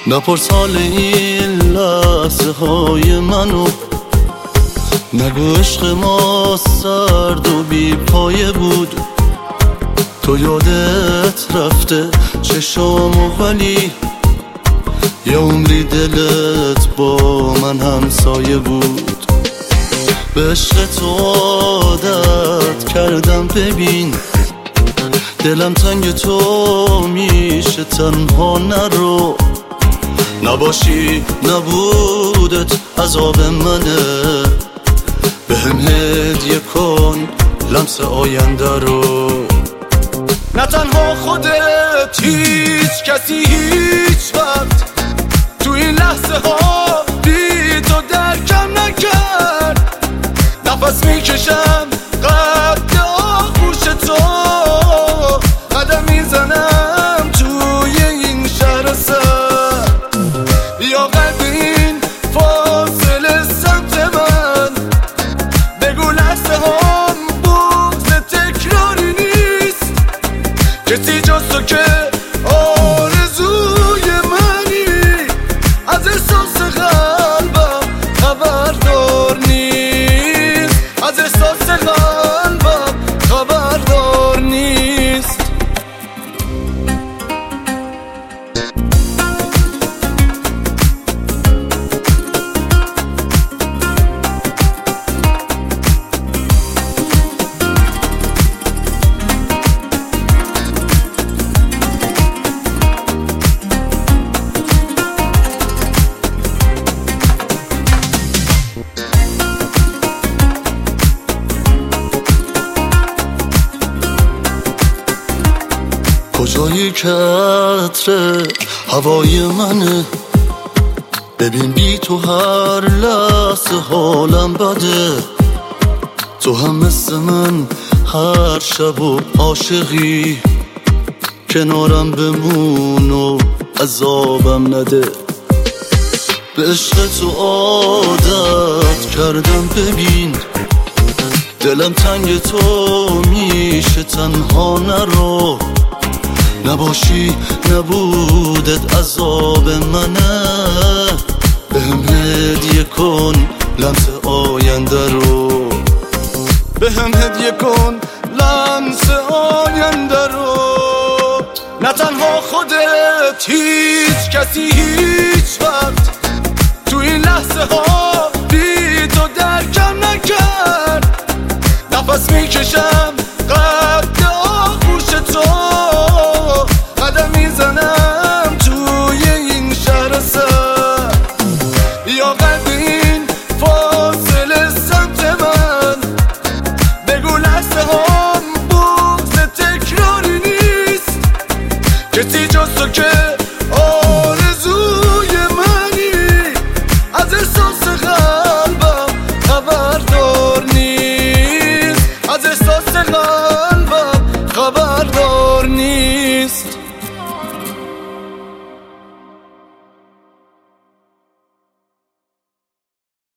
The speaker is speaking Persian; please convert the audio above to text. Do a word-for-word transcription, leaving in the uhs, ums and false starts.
نپرس حال این لحظه های منو، نگو عشق ما سرد و بی پایه بود. تو یادت رفته چشامو ولی یه عمری دلت با من همسایه بود. به عشق تو عادت کردم ببین، دلم تنگ تو میشه تنها نرو. نباشی نبودت عذاب منه، بهم هدیه کن لمس آینده رو. نه تنها خودت، هیچ کسی هیچ وقت تو این لحظه ها بی تو درکم نکرد. نفس میکشم قد آغوش تو، قدم میزنم توی این شهر سر. یا قد این فاصله سمت من، بگو لحظه هم بغض تکراری نیست. کسی جز تو که آرزوی منی، از احساس قلبم خبردار نیست. از احساس قلبم خبردار نیست. کجایی که عطر هوای منه، ببین بی تو هر لحظه حالم بده. تو هم مثل من هر شب و عاشقی، کنارم بمون و عذابم نده. به عشق تو عادت کردم ببین، دلم تنگ تو میشه تنها نرو. نباشی نبودت عذاب منه، بهم هدیه کن لمس آینده رو. بهم هدیه کن لمس آینده رو. نه تنها خودت، هیچ کسی هیچ وقت تو این لحظه ها بی تو درکم نکرد. نفس میکشم قد آغوش تو، قدم میزنم توی این شهر سر. یا قد این فاصله سمت من، بگو لحظه هم بغض تکراری نیست. کسی جز تو که آرزوی منی، از احساس قلبم خبردار نیست. از احساس قلبم